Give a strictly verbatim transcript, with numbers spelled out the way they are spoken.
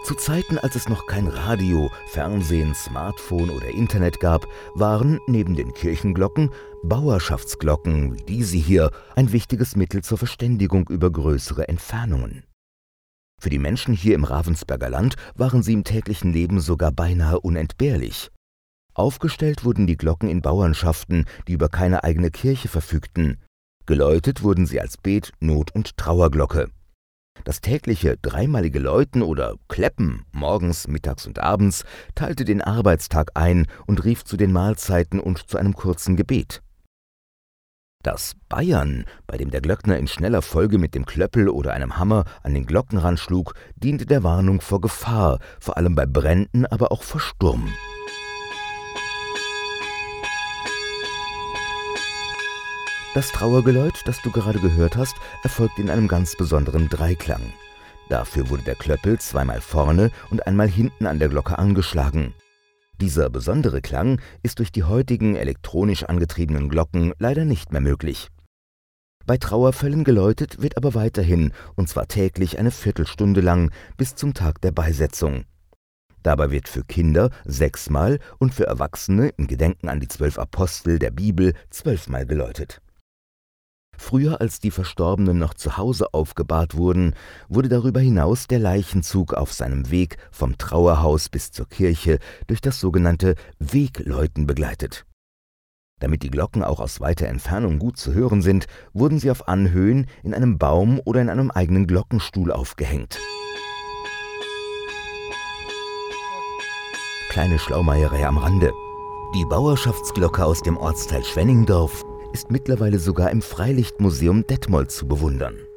Zu Zeiten, als es noch kein Radio, Fernsehen, Smartphone oder Internet gab, waren neben den Kirchenglocken Bauerschaftsglocken wie diese hier ein wichtiges Mittel zur Verständigung über größere Entfernungen. Für die Menschen hier im Ravensberger Land waren sie im täglichen Leben sogar beinahe unentbehrlich. Aufgestellt wurden die Glocken in Bauernschaften, die über keine eigene Kirche verfügten. Geläutet wurden sie als Bet-, Not- und Trauerglocke. Das tägliche dreimalige Läuten oder Kleppen morgens, mittags und abends teilte den Arbeitstag ein und rief zu den Mahlzeiten und zu einem kurzen Gebet. Das Bayern, bei dem der Glöckner in schneller Folge mit dem Klöppel oder einem Hammer an den Glockenrand schlug, diente der Warnung vor Gefahr, vor allem bei Bränden, aber auch vor Sturm. Das Trauergeläut, das du gerade gehört hast, erfolgt in einem ganz besonderen Dreiklang. Dafür wurde der Klöppel zweimal vorne und einmal hinten an der Glocke angeschlagen. Dieser besondere Klang ist durch die heutigen elektronisch angetriebenen Glocken leider nicht mehr möglich. Bei Trauerfällen geläutet wird aber weiterhin, und zwar täglich eine Viertelstunde lang, bis zum Tag der Beisetzung. Dabei wird für Kinder sechsmal und für Erwachsene im Gedenken an die zwölf Apostel der Bibel zwölfmal geläutet. Früher, als die Verstorbenen noch zu Hause aufgebahrt wurden, wurde darüber hinaus der Leichenzug auf seinem Weg vom Trauerhaus bis zur Kirche durch das sogenannte Wegläuten begleitet. Damit die Glocken auch aus weiter Entfernung gut zu hören sind, wurden sie auf Anhöhen in einem Baum oder in einem eigenen Glockenstuhl aufgehängt. Kleine Schlaumeierei am Rande. Die Bauerschaftsglocke aus dem Ortsteil Schwenningdorf ist mittlerweile sogar im Freilichtmuseum Detmold zu bewundern.